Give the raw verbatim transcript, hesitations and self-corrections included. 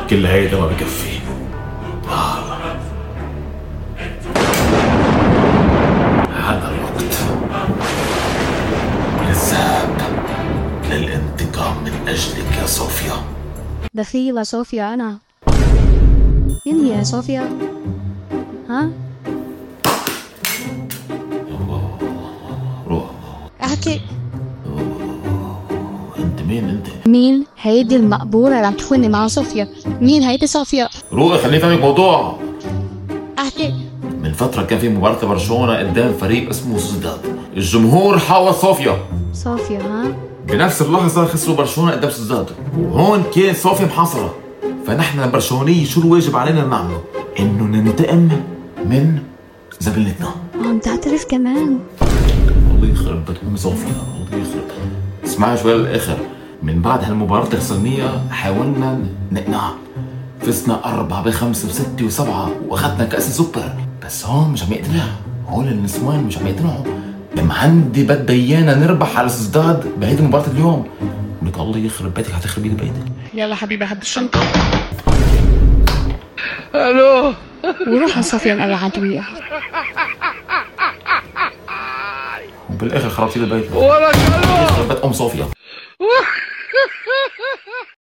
كل هيدا ما بكفي. آه. هذا الوقت للذهاب للانتقام من أجلك يا صوفيا. دخيلة صوفيا أنا. مين هي يا صوفيا؟ ها؟ روح. احكي. انت مين انت؟ مين هيدي المقبورة اللي عم تخوني مع صوفيا؟ مين هيدي صوفيا؟ روحي خليني فهمك موضوع. احكي. من فترة كان في مباراة برشلونة قدام فريق اسمه سوسيداد. الجمهور حاول صوفيا. صوفيا ها؟ بنفس اللحظة خسروا برشلونة قدام سوسيداد، وهون كان صوفيا محاصرة. فنحن البرشلونية شو الواجب علينا نعمله؟ انه ننتقم من زميلتنا. عم تعترف كمان؟ الله يخرب بيت ام صوفيا، الله يخرب. اسمعي شوي للاخر. من بعد هالمباراة الخسرانية حاولنا نقنعها. فزنا أربعة بخمسة وستة وسبعة وأخذنا كأس سوبر، بس هون مش عم يقتنع. هون النسوان مش عم يقتنعوا. لما عندي بدها إيانا نربح على سوسيداد بهيدي مباراة اليوم. ولك الله يخرب بيتك حتخربي لي بيتك. يلا حبيبي هد الشنطة. الو وروح صوفيا نقلع عن طريقها. وبالآخر خربتي لي البيت. ولك الو يخرب بيت أم صوفيا.